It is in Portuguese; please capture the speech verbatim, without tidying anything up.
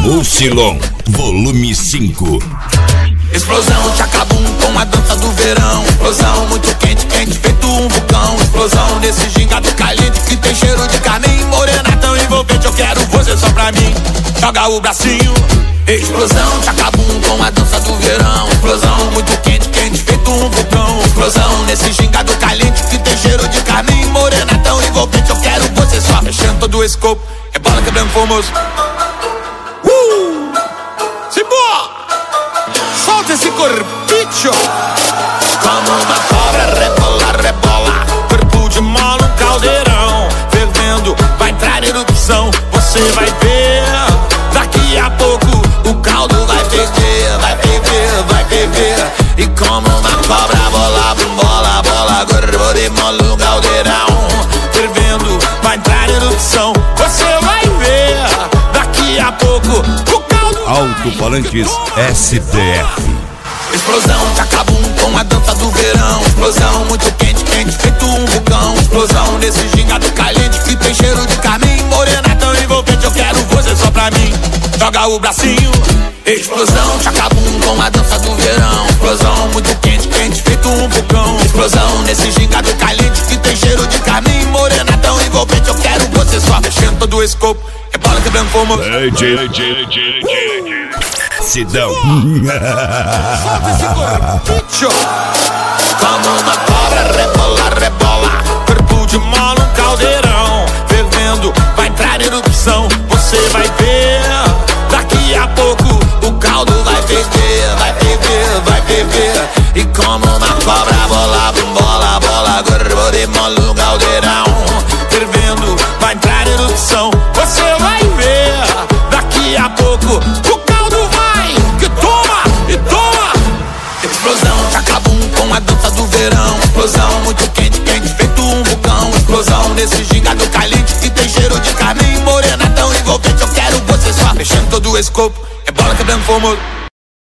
Mucilon, volume cinco. Explosão, tchacabum com a dança do verão. Explosão, muito quente, quente, feito um vulcão. Explosão, nesse gingado caliente que tem cheiro de carne morena tão envolvente. Eu quero você só pra mim, joga o bracinho. Explosão, tchacabum com a dança do verão. Explosão, muito quente, quente, feito um vulcão. Explosão, nesse gingado caliente que tem cheiro de carne morena tão envolvente. Eu quero você só mexendo todo o escopo. É bola quebrando formoso. Uh! Simbora! Solta esse corpicho. Como uma cobra, rebola, rebola. Corpo de mola, um caldeirão fervendo, vai entrar em erupção. Você vai ver, daqui a pouco o caldo vai ferver, vai ferver, vai ferver. E como uma cobra, bola, bola, bola. Corpo de mola, um caldeirão fervendo, vai entrar em erupção. Você vai ver, daqui a pouco o caldo. Alto-falantes S D F. Explosão, tchacabum com a dança do verão. Explosão, muito quente, quente, feito um vulcão. Explosão, nesse gingado caliente que tem cheiro de carne morena tão envolvente. Eu quero você só pra mim, joga o bracinho. Explosão, tchacabum com a dança do verão. Explosão, muito quente, quente, feito um vulcão. Explosão, nesse gingado caliente que tem cheiro de carne morena tão envolvente. Eu quero você só mexendo todo o escopo. É bola quebrando formoso. Ei, J, J, J, J. Sidão. Como uma cobra, rebola, rebola. Corpo de mola, um caldeirão fervendo, vai entrar em erupção. Você vai ver, daqui a pouco o caldo vai ferver, vai ferver, vai ferver. E como uma cobra, bola, bola, bola. Corpo de mola, um caldeirão fervendo, vai entrar em erupção. Você vai ver, daqui a pouco o caldo vai, que toma e toma. Explosão, tchacabum com a dança do verão. Explosão, muito quente, quente, feito um vulcão. Explosão, nesse gingado caliente que tem cheiro de carne morena tão envolvente. Eu quero você só mexendo todo o escopo. É bola quebrando formoso.